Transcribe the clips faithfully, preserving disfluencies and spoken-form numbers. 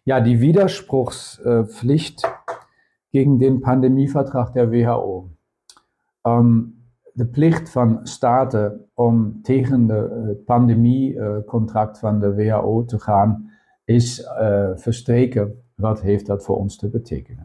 Ja, die Widerspruchspflicht gegen den Pandemievertrag der W H O. Um, de plicht van staten om tegen de pandemiecontract van de W H O te gaan, is uh, verstreken. Wat heeft dat voor ons te betekenen?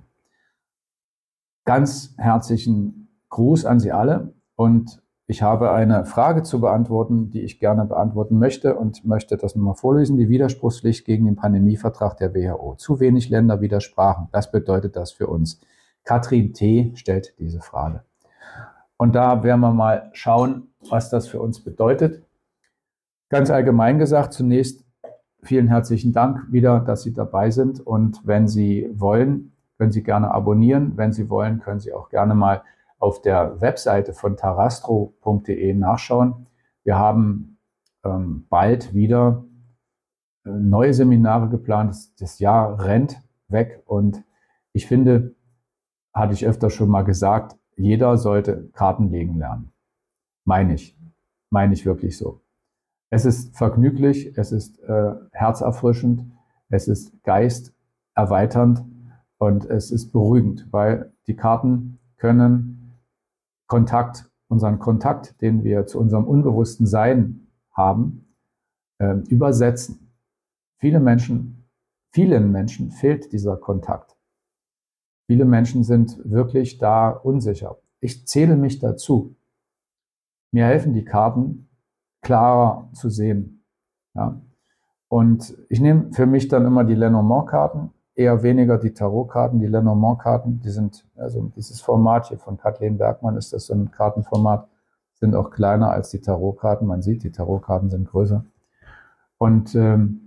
Ganz herzlichen Gruß an Sie alle und ich habe eine Frage zu beantworten, die ich gerne beantworten möchte und möchte das nochmal vorlesen. Die Widerspruchspflicht gegen den Pandemievertrag der W H O. Zu wenig Länder widersprachen. Was bedeutet das für uns? Katrin T. stellt diese Frage. Und da werden wir mal schauen, was das für uns bedeutet. Ganz allgemein gesagt, zunächst vielen herzlichen Dank wieder, dass Sie dabei sind. Und wenn Sie wollen, können Sie gerne abonnieren. Wenn Sie wollen, können Sie auch gerne mal auf der Webseite von tarastro punkt de nachschauen. Wir haben ähm, bald wieder äh, neue Seminare geplant. Das, das Jahr rennt weg und ich finde, hatte ich öfter schon mal gesagt, jeder sollte Karten legen lernen. Meine ich. Meine ich wirklich so. Es ist vergnüglich, es ist äh, herzerfrischend, es ist geisterweiternd und es ist beruhigend, weil die Karten können Kontakt, unseren Kontakt, den wir zu unserem unbewussten Sein haben, äh, übersetzen. Viele Menschen, vielen Menschen fehlt dieser Kontakt. Viele Menschen sind wirklich da unsicher. Ich zähle mich dazu. Mir helfen die Karten, klarer zu sehen. Ja? Und ich nehme für mich dann immer die Lenormand-Karten, eher weniger die Tarotkarten. Die Lenormand-Karten, die sind, also dieses Format hier von Kathleen Bergmann ist das so ein Kartenformat, sind auch kleiner als die Tarotkarten. Man sieht, die Tarotkarten sind größer. Und ähm,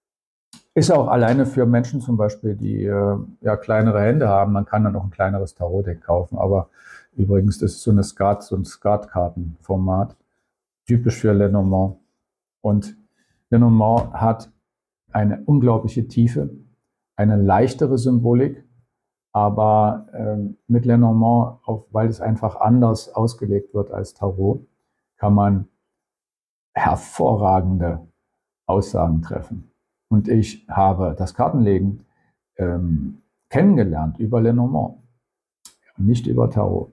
ist auch alleine für Menschen zum Beispiel, die äh, ja kleinere Hände haben. Man kann dann auch ein kleineres Tarotdeck kaufen. Aber übrigens, das ist so eine Skat, so ein Skatkartenformat, typisch für Lenormand. Und Lenormand hat eine unglaubliche Tiefe, eine leichtere Symbolik, aber äh, mit Lenormand, auf, weil es einfach anders ausgelegt wird als Tarot, kann man hervorragende Aussagen treffen. Und ich habe das Kartenlegen ähm, kennengelernt über Lenormand, nicht über Tarot.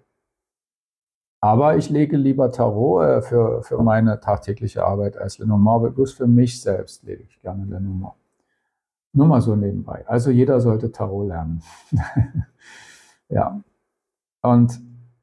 Aber ich lege lieber Tarot äh, für, für meine tagtägliche Arbeit als Lenormand, bloß für mich selbst lege ich gerne Lenormand. Nur mal so nebenbei. Also jeder sollte Tarot lernen. Ja. Und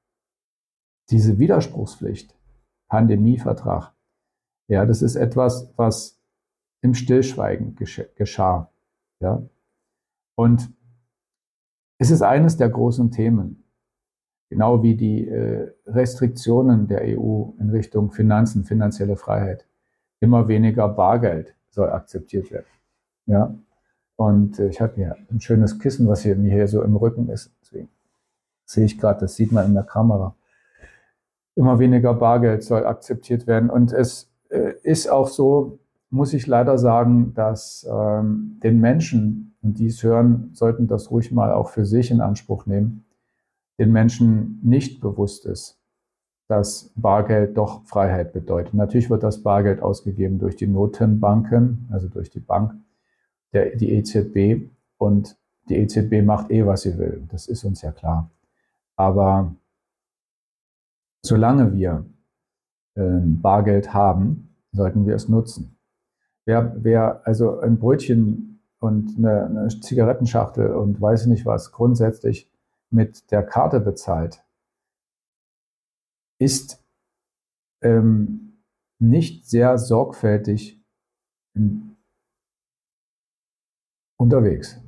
diese Widerspruchspflicht, Pandemievertrag, ja, das ist etwas, was im Stillschweigen geschah. Ja? Und es ist eines der großen Themen, genau wie die äh, Restriktionen der E U in Richtung Finanzen, finanzielle Freiheit. Immer weniger Bargeld soll akzeptiert werden. Ja? Und äh, ich habe hier ein schönes Kissen, was hier, mir hier so im Rücken ist. Deswegen sehe ich gerade, das sieht man in der Kamera. Immer weniger Bargeld soll akzeptiert werden. Und es äh, ist auch so, muss ich leider sagen, dass ähm, den Menschen, und die es hören, sollten das ruhig mal auch für sich in Anspruch nehmen, den Menschen nicht bewusst ist, dass Bargeld doch Freiheit bedeutet. Natürlich wird das Bargeld ausgegeben durch die Notenbanken, also durch die Bank, der, die E Z B, und die E Z B macht eh, was sie will. Das ist uns ja klar. Aber solange wir äh, Bargeld haben, sollten wir es nutzen. Wer, wer also ein Brötchen und eine, eine Zigarettenschachtel und weiß nicht was grundsätzlich mit der Karte bezahlt, ist ähm, nicht sehr sorgfältig ähm, unterwegs.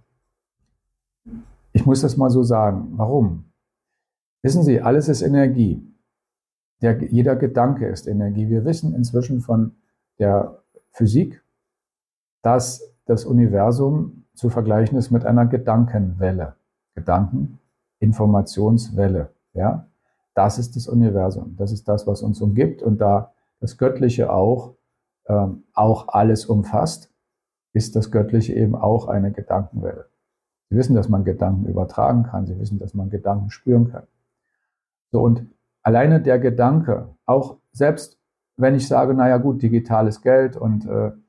Ich muss das mal so sagen. Warum? Wissen Sie, alles ist Energie. Der, jeder Gedanke ist Energie. Wir wissen inzwischen von der Physik, dass das Universum zu vergleichen ist mit einer Gedankenwelle. Gedanken, Informationswelle. Ja? Das ist das Universum. Das ist das, was uns umgibt. Und da das Göttliche auch, ähm, auch alles umfasst, ist das Göttliche eben auch eine Gedankenwelle. Sie wissen, dass man Gedanken übertragen kann. Sie wissen, dass man Gedanken spüren kann. So, und alleine der Gedanke, auch selbst wenn ich sage, naja gut, digitales Geld und äh,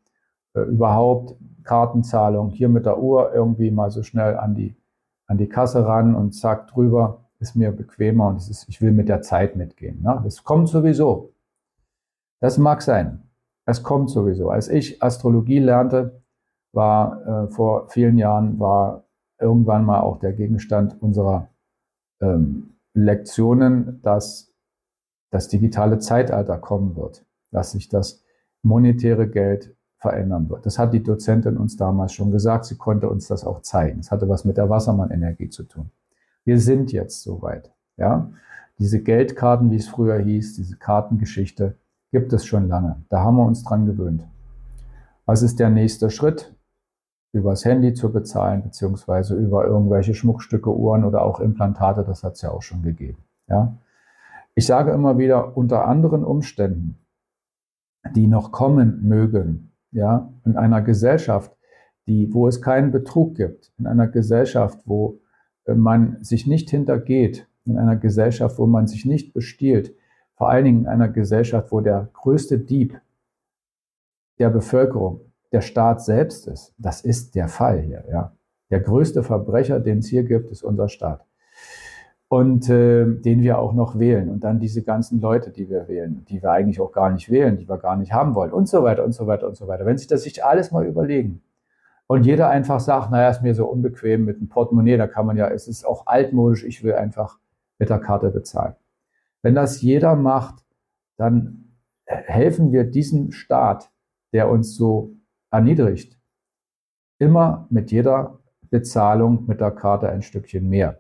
äh, überhaupt Kartenzahlung, hier mit der Uhr irgendwie mal so schnell an die, an die Kasse ran und zack drüber, ist mir bequemer und es ist, ich will mit der Zeit mitgehen. Ne? Das kommt sowieso. Das mag sein. Es kommt sowieso. Als ich Astrologie lernte, war äh, vor vielen Jahren, war irgendwann mal auch der Gegenstand unserer ähm, Lektionen, dass das digitale Zeitalter kommen wird, dass sich das monetäre Geld verändern wird. Das hat die Dozentin uns damals schon gesagt. Sie konnte uns das auch zeigen. Es hatte was mit der Wassermann-Energie zu tun. Wir sind jetzt soweit. Ja? Diese Geldkarten, wie es früher hieß, diese Kartengeschichte, gibt es schon lange. Da haben wir uns dran gewöhnt. Was ist der nächste Schritt? Übers Handy zu bezahlen, beziehungsweise über irgendwelche Schmuckstücke, Uhren oder auch Implantate, das hat es ja auch schon gegeben. Ja? Ich sage immer wieder, unter anderen Umständen, die noch kommen mögen, ja, in einer Gesellschaft, die, wo es keinen Betrug gibt, in einer Gesellschaft, wo man sich nicht hintergeht, in einer Gesellschaft, wo man sich nicht bestiehlt, vor allen Dingen in einer Gesellschaft, wo der größte Dieb der Bevölkerung der Staat selbst ist. Das ist der Fall hier. Ja. Der größte Verbrecher, den es hier gibt, ist unser Staat. Und äh, den wir auch noch wählen. Und dann diese ganzen Leute, die wir wählen, die wir eigentlich auch gar nicht wählen, die wir gar nicht haben wollen und so weiter und so weiter und so weiter. Wenn sich das sich alles mal überlegen und jeder einfach sagt, naja, ist mir so unbequem mit dem Portemonnaie, da kann man ja, es ist auch altmodisch, ich will einfach mit der Karte bezahlen. Wenn das jeder macht, dann helfen wir diesem Staat, der uns so erniedrigt, immer mit jeder Bezahlung mit der Karte ein Stückchen mehr.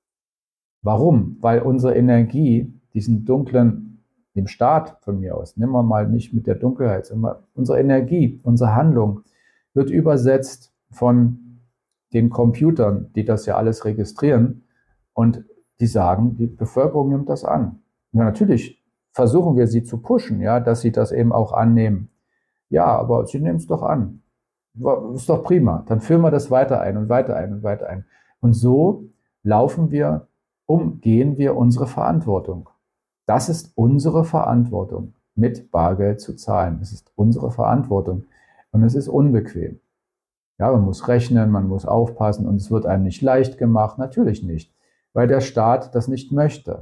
Warum? Weil unsere Energie, diesen dunklen, dem Staat von mir aus, nehmen wir mal nicht mit der Dunkelheit, sondern unsere Energie, unsere Handlung wird übersetzt von den Computern, die das ja alles registrieren und die sagen, die Bevölkerung nimmt das an. Ja, natürlich versuchen wir sie zu pushen, ja, dass sie das eben auch annehmen. Ja, aber sie nehmen es doch an. Ist doch prima. Dann führen wir das weiter ein und weiter ein und weiter ein. Und so laufen wir, umgehen wir unsere Verantwortung. Das ist unsere Verantwortung, mit Bargeld zu zahlen. Das ist unsere Verantwortung. Und es ist unbequem. Ja, man muss rechnen, man muss aufpassen und es wird einem nicht leicht gemacht. Natürlich nicht, weil der Staat das nicht möchte.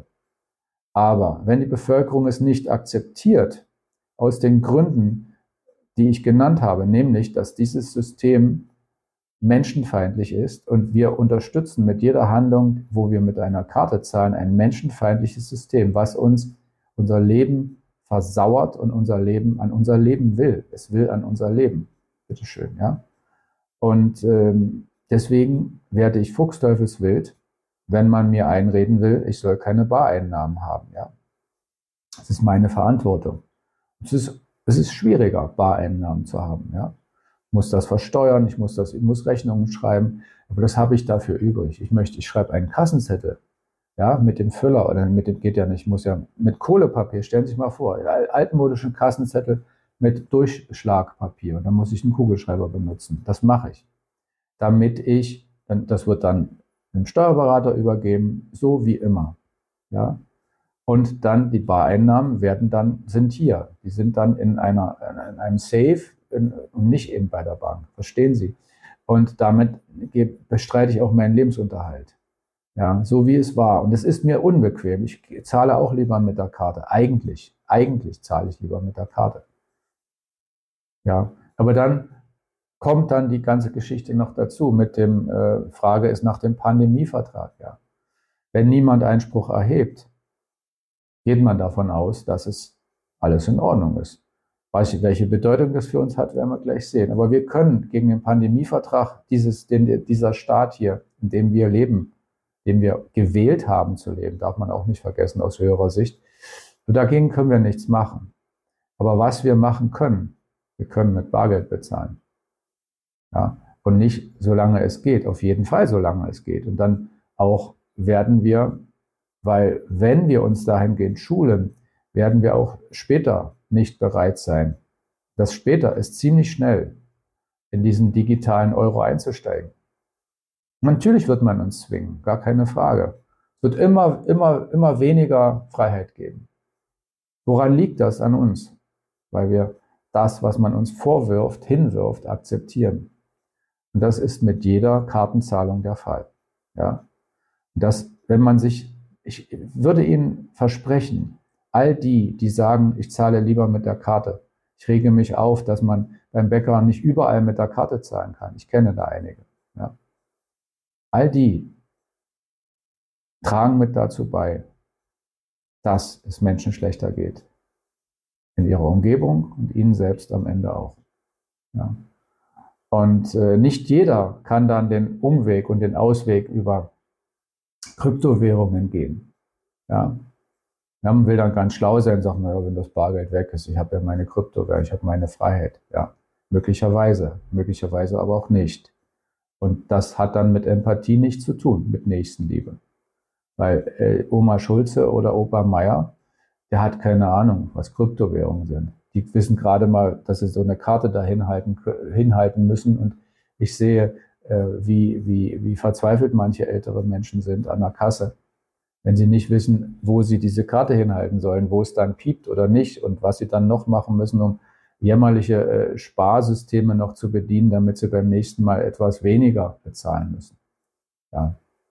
Aber wenn die Bevölkerung es nicht akzeptiert, aus den Gründen, die ich genannt habe, nämlich, dass dieses System menschenfeindlich ist und wir unterstützen mit jeder Handlung, wo wir mit einer Karte zahlen, ein menschenfeindliches System, was uns unser Leben versauert und unser Leben an unser Leben will. Es will an unser Leben. Bitteschön, ja. Und ähm, deswegen werde ich fuchsteufelswild, wenn man mir einreden will, ich soll keine Bareinnahmen haben, ja. Das ist meine Verantwortung. Es ist, es ist schwieriger, Bareinnahmen zu haben, ja. Ich muss das versteuern, ich muss, das, ich muss Rechnungen schreiben, aber das habe ich dafür übrig. Ich möchte, ich schreibe einen Kassenzettel, ja, mit dem Füller, oder mit dem geht ja nicht, ich muss ja mit Kohlepapier, stellen Sie sich mal vor, altmodischen Kassenzettel mit Durchschlagpapier und dann muss ich einen Kugelschreiber benutzen. Das mache ich, damit ich, das wird dann dem Steuerberater übergeben, so wie immer, ja. Und dann die Bareinnahmen werden dann, sind hier, die sind dann in einer, in einem Safe, und nicht eben bei der Bank, verstehen Sie? Und damit bestreite ich auch meinen Lebensunterhalt. Ja, so wie es war. Und es ist mir unbequem. Ich zahle auch lieber mit der Karte. Eigentlich, eigentlich zahle ich lieber mit der Karte. Ja, aber dann kommt dann die ganze Geschichte noch dazu mit dem, äh, Frage ist nach dem Pandemievertrag. Ja. Wenn niemand Einspruch erhebt, geht man davon aus, dass es alles in Ordnung ist. Weiß ich, welche Bedeutung das für uns hat, werden wir gleich sehen. Aber wir können gegen den Pandemievertrag, dieses, den, dieser Staat hier, in dem wir leben, den wir gewählt haben zu leben, darf man auch nicht vergessen aus höherer Sicht, dagegen können wir nichts machen. Aber was wir machen können, wir können mit Bargeld bezahlen. Ja? Und nicht, solange es geht, auf jeden Fall, solange es geht. Und dann auch werden wir, weil wenn wir uns dahingehend schulen, werden wir auch später nicht bereit sein. Das später ist ziemlich schnell, in diesen digitalen Euro einzusteigen. Natürlich wird man uns zwingen, gar keine Frage. Es wird immer, immer, immer weniger Freiheit geben. Woran liegt das an uns? Weil wir das, was man uns vorwirft, hinwirft, akzeptieren. Und das ist mit jeder Kartenzahlung der Fall. Ja? Das, wenn man sich, ich würde Ihnen versprechen, all die, die sagen, ich zahle lieber mit der Karte, ich rege mich auf, dass man beim Bäcker nicht überall mit der Karte zahlen kann. Ich kenne da einige. Ja? All die tragen mit dazu bei, dass es Menschen schlechter geht. In ihrer Umgebung und ihnen selbst am Ende auch. Ja. Und äh, nicht jeder kann dann den Umweg und den Ausweg über Kryptowährungen gehen. Ja. Ja, man will dann ganz schlau sein und sagt, naja, wenn das Bargeld weg ist, ich habe ja meine Kryptowährung, ich habe meine Freiheit. Ja, möglicherweise, möglicherweise aber auch nicht. Und das hat dann mit Empathie nichts zu tun, mit Nächstenliebe. Weil äh, Oma Schulze oder Opa Meier, der hat keine Ahnung, was Kryptowährungen sind. Die wissen gerade mal, dass sie so eine Karte da hinhalten, hinhalten müssen. Und ich sehe, äh, wie, wie, wie verzweifelt manche ältere Menschen sind an der Kasse, wenn sie nicht wissen, wo sie diese Karte hinhalten sollen, wo es dann piept oder nicht und was sie dann noch machen müssen, um jämmerliche äh, Sparsysteme noch zu bedienen, damit sie beim nächsten Mal etwas weniger bezahlen müssen. Ja.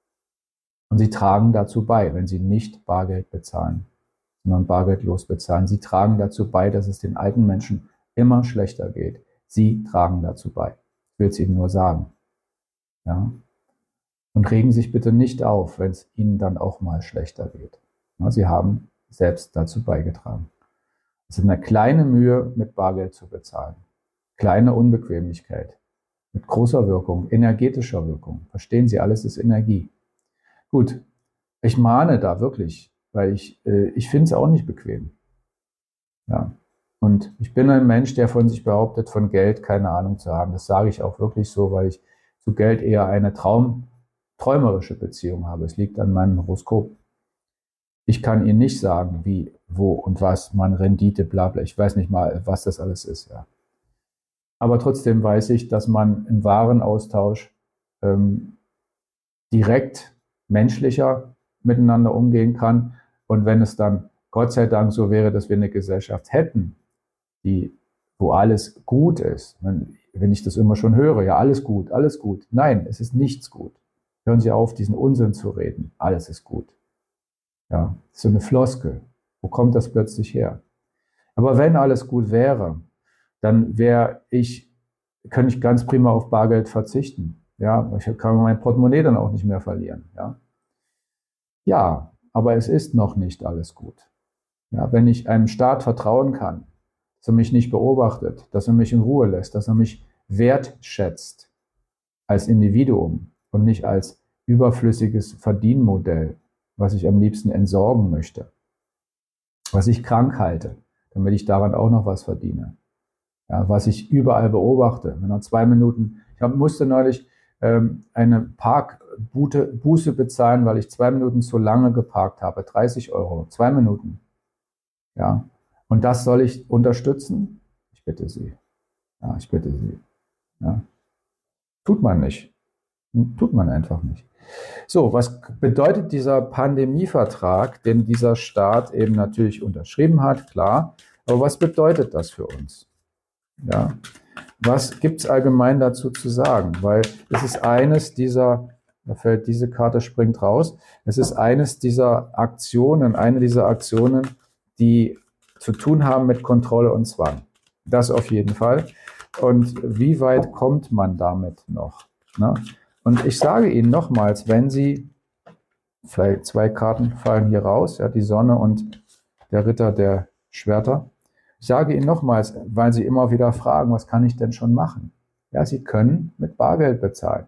Und sie tragen dazu bei, wenn sie nicht Bargeld bezahlen, sondern bargeldlos bezahlen. Sie tragen dazu bei, dass es den alten Menschen immer schlechter geht. Sie tragen dazu bei. Ich will es Ihnen nur sagen. Ja? Und regen sich bitte nicht auf, wenn es Ihnen dann auch mal schlechter geht. Ja, Sie haben selbst dazu beigetragen. Es ist eine kleine Mühe, mit Bargeld zu bezahlen. Kleine Unbequemlichkeit. Mit großer Wirkung, energetischer Wirkung. Verstehen Sie, alles ist Energie. Gut, ich mahne da wirklich, weil ich, äh, ich finde es auch nicht bequem. Ja. Und ich bin ein Mensch, der von sich behauptet, von Geld keine Ahnung zu haben. Das sage ich auch wirklich so, weil ich zu Geld eher eine Traum, träumerische Beziehung habe. Es liegt an meinem Horoskop. Ich kann Ihnen nicht sagen, wie, wo und was man Rendite, bla bla. Ich weiß nicht mal, was das alles ist. Ja. Aber trotzdem weiß ich, dass man im Warenaustausch ähm, direkt menschlicher miteinander umgehen kann. Und wenn es dann Gott sei Dank so wäre, dass wir eine Gesellschaft hätten, die, wo alles gut ist, wenn, wenn ich das immer schon höre, ja, alles gut, alles gut. Nein, es ist nichts gut. Hören Sie auf, diesen Unsinn zu reden. Alles ist gut. Ja, so eine Floskel. Wo kommt das plötzlich her? Aber wenn alles gut wäre, dann wäre ich, könnte ich ganz prima auf Bargeld verzichten. Ja, ich kann mein Portemonnaie dann auch nicht mehr verlieren. Ja, ja, aber es ist noch nicht alles gut. Ja, wenn ich einem Staat vertrauen kann, dass er mich nicht beobachtet, dass er mich in Ruhe lässt, dass er mich wertschätzt als Individuum und nicht als überflüssiges Verdienmodell, was ich am liebsten entsorgen möchte, was ich krank halte, damit ich daran auch noch was verdiene. Ja, was ich überall beobachte. Wenn er zwei Minuten, ich hab, musste neulich ähm, eine Parkbuße bezahlen, weil ich zwei Minuten zu lange geparkt habe. dreißig Euro, zwei Minuten. Ja, und das soll ich unterstützen? Ich bitte Sie. Ja, ich bitte Sie. Ja. Tut man nicht. Tut man einfach nicht. So, was bedeutet dieser Pandemievertrag, den dieser Staat eben natürlich unterschrieben hat, klar. Aber was bedeutet das für uns? Ja, was gibt es allgemein dazu zu sagen? Weil es ist eines dieser, da fällt diese Karte, springt raus, es ist eines dieser Aktionen, eine dieser Aktionen, die zu tun haben mit Kontrolle und Zwang. Das auf jeden Fall. Und wie weit kommt man damit noch? Ne? Und ich sage Ihnen nochmals, wenn Sie, vielleicht zwei Karten fallen hier raus, ja, die Sonne und der Ritter der Schwerter. Ich sage Ihnen nochmals, weil Sie immer wieder fragen, was kann ich denn schon machen? Ja, Sie können mit Bargeld bezahlen.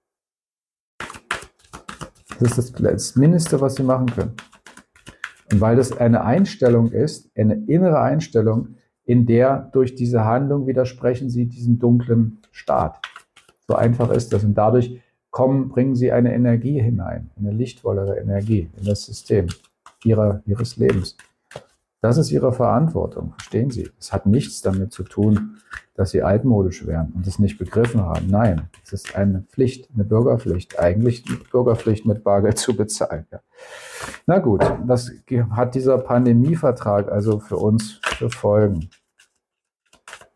Das ist das, das Mindeste, was Sie machen können. Und weil das eine Einstellung ist, eine innere Einstellung, in der durch diese Handlung widersprechen Sie diesem dunklen Staat. So einfach ist das. Und dadurch kommen, bringen Sie eine Energie hinein, eine lichtvollere Energie in das System ihrer, Ihres Lebens. Das ist Ihre Verantwortung, verstehen Sie? Es hat nichts damit zu tun, dass Sie altmodisch wären und es nicht begriffen haben. Nein, es ist eine Pflicht, eine Bürgerpflicht, eigentlich die Bürgerpflicht mit Bargeld zu bezahlen. Ja. Na gut, was hat dieser Pandemievertrag also für uns für Folgen?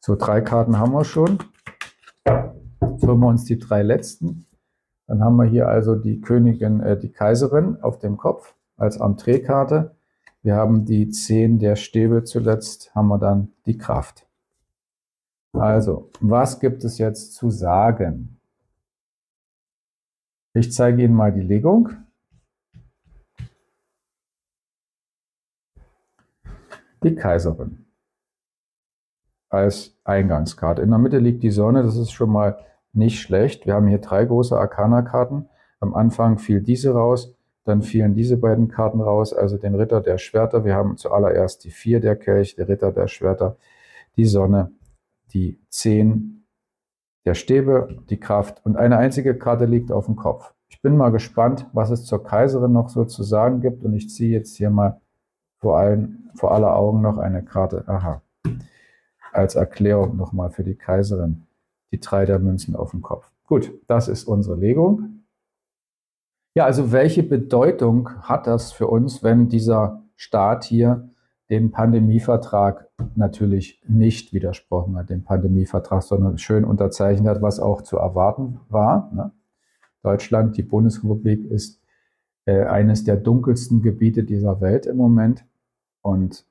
So, drei Karten haben wir schon. Jetzt holen wir uns die drei letzten. Dann haben wir hier also die Königin, äh, die Kaiserin auf dem Kopf als Entreekarte. Wir haben die zehn der Stäbe zuletzt, haben wir dann die Kraft. Also, was gibt es jetzt zu sagen? Ich zeige Ihnen mal die Legung. Die Kaiserin als Eingangskarte. In der Mitte liegt die Sonne, das ist schon mal nicht schlecht. Wir haben hier drei große Arkana-Karten. Am Anfang fiel diese raus, dann fielen diese beiden Karten raus, also den Ritter der Schwerter. Wir haben zuallererst die vier der Kelch, der Ritter der Schwerter, die Sonne, die zehn der Stäbe, die Kraft und eine einzige Karte liegt auf dem Kopf. Ich bin mal gespannt, was es zur Kaiserin noch so zu sagen gibt und ich ziehe jetzt hier mal vor, allen, vor aller Augen noch eine Karte. Aha, als Erklärung nochmal für die Kaiserin. Die drei der Münzen auf dem Kopf. Gut, das ist unsere Legung. Ja, also welche Bedeutung hat das für uns, wenn dieser Staat hier dem Pandemievertrag natürlich nicht widersprochen hat, dem Pandemievertrag, sondern schön unterzeichnet hat, was auch zu erwarten war. Ne? Deutschland, die Bundesrepublik, ist äh, eines der dunkelsten Gebiete dieser Welt im Moment. Und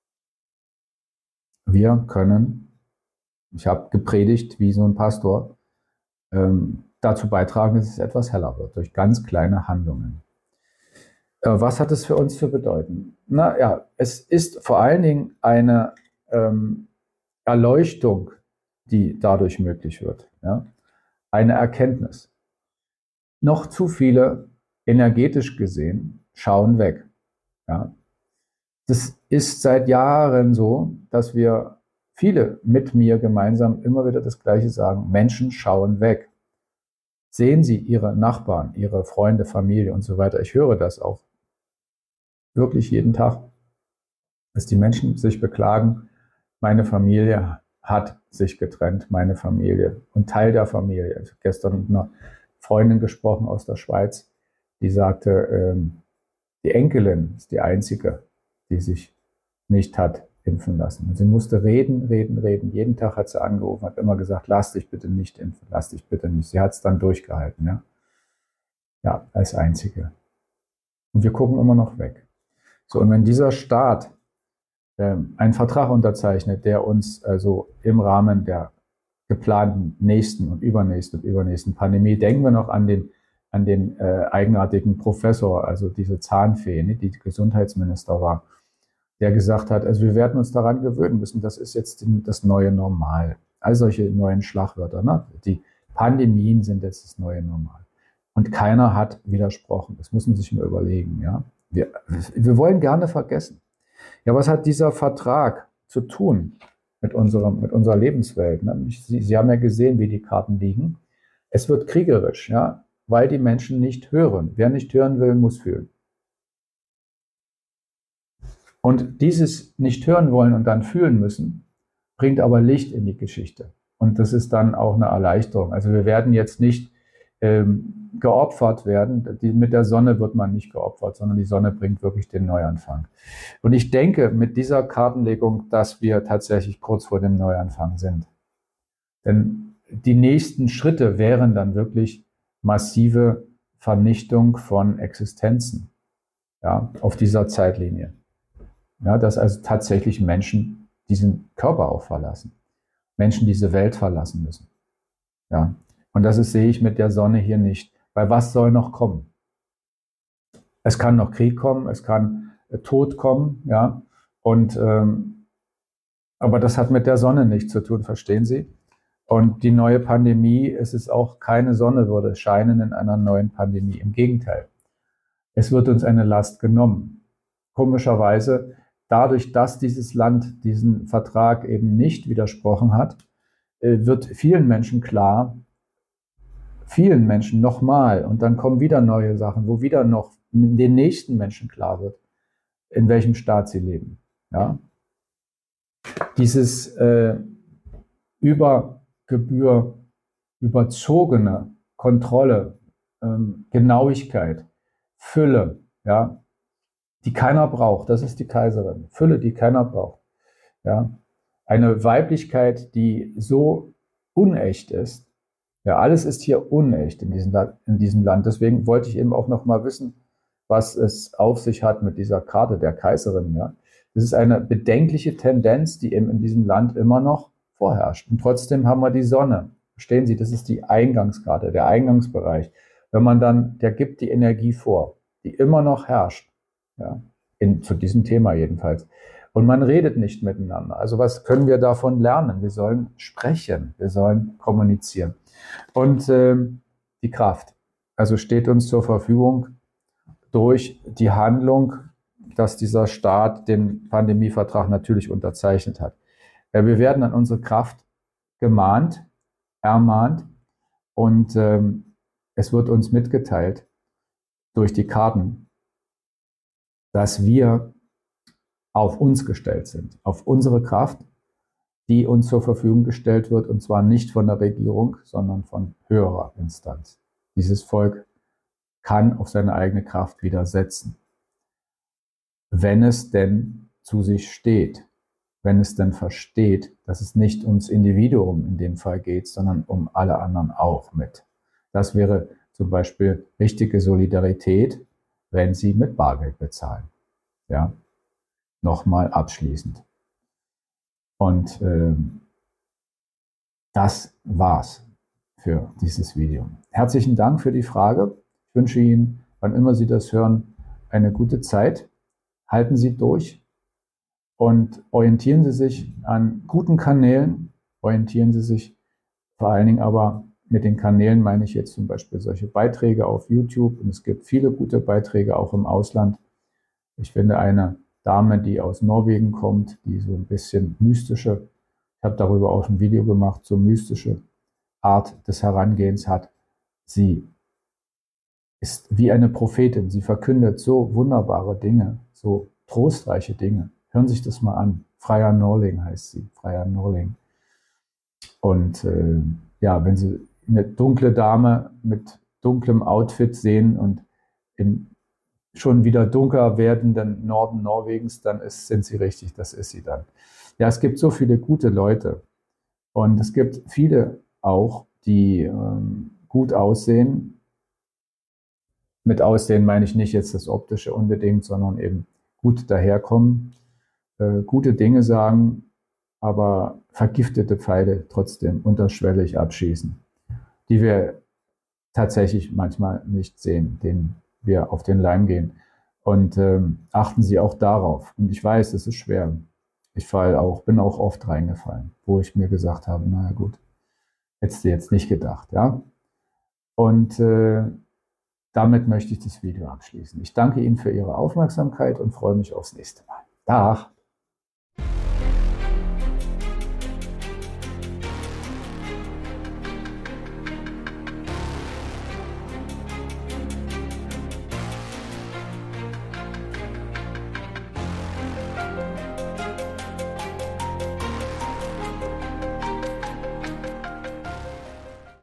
wir können, ich habe gepredigt wie so ein Pastor, ähm, dazu beitragen, dass es etwas heller wird, durch ganz kleine Handlungen. Äh, was hat es für uns zu bedeuten? Na ja, es ist vor allen Dingen eine ähm, Erleuchtung, die dadurch möglich wird. Ja? Eine Erkenntnis. Noch zu viele, energetisch gesehen, schauen weg. Ja? Das ist seit Jahren so, dass wir viele mit mir gemeinsam immer wieder das Gleiche sagen. Menschen schauen weg. Sehen Sie Ihre Nachbarn, Ihre Freunde, Familie und so weiter. Ich höre das auch wirklich jeden Tag, dass die Menschen sich beklagen, meine Familie hat sich getrennt, meine Familie und Teil der Familie. Ich habe gestern mit einer Freundin gesprochen aus der Schweiz, die sagte, ähm, die Enkelin ist die einzige, die sich nicht hat impfen lassen. Und sie musste reden, reden, reden. Jeden Tag hat sie angerufen, hat immer gesagt, lass dich bitte nicht impfen, lass dich bitte nicht. Sie hat es dann durchgehalten, ja. Ja, als einzige. Und wir gucken immer noch weg. So, und wenn dieser Staat ähm, einen Vertrag unterzeichnet, der uns also im Rahmen der geplanten nächsten und übernächsten und übernächsten Pandemie, denken wir noch an den, an den äh, eigenartigen Professor, also diese Zahnfee, ne, die Gesundheitsminister war, der gesagt hat, also wir werden uns daran gewöhnen müssen, das ist jetzt das neue Normal. All solche neuen Schlagwörter, ne? Die Pandemien sind jetzt das neue Normal. Und keiner hat widersprochen. Das muss man sich mal überlegen. Ja? Wir, wir wollen gerne vergessen. Ja, was hat dieser Vertrag zu tun mit, unserem, mit unserer Lebenswelt? Ne? Sie, Sie haben ja gesehen, wie die Karten liegen. Es wird kriegerisch, ja? Weil die Menschen nicht hören. Wer nicht hören will, muss fühlen. Und dieses nicht hören wollen und dann fühlen müssen, bringt aber Licht in die Geschichte. Und das ist dann auch eine Erleichterung. Also wir werden jetzt nicht ähm, geopfert werden. Die, mit der Sonne wird man nicht geopfert, sondern die Sonne bringt wirklich den Neuanfang. Und ich denke mit dieser Kartenlegung, dass wir tatsächlich kurz vor dem Neuanfang sind. Denn die nächsten Schritte wären dann wirklich massive Vernichtung von Existenzen, ja, auf dieser Zeitlinie. Ja, dass also tatsächlich Menschen diesen Körper auch verlassen. Menschen diese Welt verlassen müssen. Ja, und das ist, sehe ich mit der Sonne hier nicht. Weil was soll noch kommen? Es kann noch Krieg kommen, es kann äh, Tod kommen, ja. Und ähm, aber das hat mit der Sonne nichts zu tun, verstehen Sie? Und die neue Pandemie, es ist auch keine Sonne würde scheinen in einer neuen Pandemie. Im Gegenteil. Es wird uns eine Last genommen. Komischerweise, dadurch, dass dieses Land diesen Vertrag eben nicht widersprochen hat, wird vielen Menschen klar, vielen Menschen nochmal, und dann kommen wieder neue Sachen, wo wieder noch den nächsten Menschen klar wird, in welchem Staat sie leben. Ja? Dieses äh, über Gebühr überzogene Kontrolle, ähm, Genauigkeit, Fülle, ja, die keiner braucht, das ist die Kaiserin. Fülle, die keiner braucht. Ja. Eine Weiblichkeit, die so unecht ist. Ja, alles ist hier unecht in diesem, in diesem Land. Deswegen wollte ich eben auch noch mal wissen, was es auf sich hat mit dieser Karte der Kaiserin. Ja. Das ist eine bedenkliche Tendenz, die eben in diesem Land immer noch vorherrscht. Und trotzdem haben wir die Sonne. Verstehen Sie, das ist die Eingangskarte, der Eingangsbereich. Wenn man dann, der gibt die Energie vor, die immer noch herrscht. Ja, in, zu diesem Thema jedenfalls. Und man redet nicht miteinander. Also was können wir davon lernen? Wir sollen sprechen, wir sollen kommunizieren. Und äh, die Kraft, also steht uns zur Verfügung durch die Handlung, dass dieser Staat den Pandemievertrag natürlich unterzeichnet hat. Ja, wir werden an unsere Kraft gemahnt, ermahnt und ähm, es wird uns mitgeteilt durch die Karten, dass wir auf uns gestellt sind, auf unsere Kraft, die uns zur Verfügung gestellt wird, und zwar nicht von der Regierung, sondern von höherer Instanz. Dieses Volk kann auf seine eigene Kraft wieder setzen, wenn es denn zu sich steht, wenn es denn versteht, dass es nicht ums Individuum in dem Fall geht, sondern um alle anderen auch mit. Das wäre zum Beispiel richtige Solidarität, wenn Sie mit Bargeld bezahlen. Ja, nochmal abschließend. Und äh, das war's für dieses Video. Herzlichen Dank für die Frage. Ich wünsche Ihnen, wann immer Sie das hören, eine gute Zeit. Halten Sie durch und orientieren Sie sich an guten Kanälen. Orientieren Sie sich vor allen Dingen aber mit den Kanälen, meine ich jetzt zum Beispiel solche Beiträge auf YouTube. Und es gibt viele gute Beiträge auch im Ausland. Ich finde eine Dame, die aus Norwegen kommt, die so ein bisschen mystische, ich habe darüber auch ein Video gemacht, so mystische Art des Herangehens hat. Sie ist wie eine Prophetin. Sie verkündet so wunderbare Dinge, so trostreiche Dinge. Hören Sie sich das mal an. Freya Norling heißt sie. Freya Norling. Und äh, ja, wenn Sie eine dunkle Dame mit dunklem Outfit sehen und im schon wieder dunkler werdenden Norden Norwegens, dann ist, sind Sie richtig, das ist sie dann. Ja, es gibt so viele gute Leute und es gibt viele auch, die ähm, gut aussehen. Mit Aussehen meine ich nicht jetzt das Optische unbedingt, sondern eben gut daherkommen, äh, gute Dinge sagen, aber vergiftete Pfeile trotzdem unterschwellig abschießen, die wir tatsächlich manchmal nicht sehen, denen wir auf den Leim gehen. Und ähm, achten Sie auch darauf. Und ich weiß, es ist schwer. Ich fall auch, bin auch oft reingefallen, wo ich mir gesagt habe, naja gut, hättest du jetzt nicht gedacht. Ja? Und äh, damit möchte ich das Video abschließen. Ich danke Ihnen für Ihre Aufmerksamkeit und freue mich aufs nächste Mal. Tag.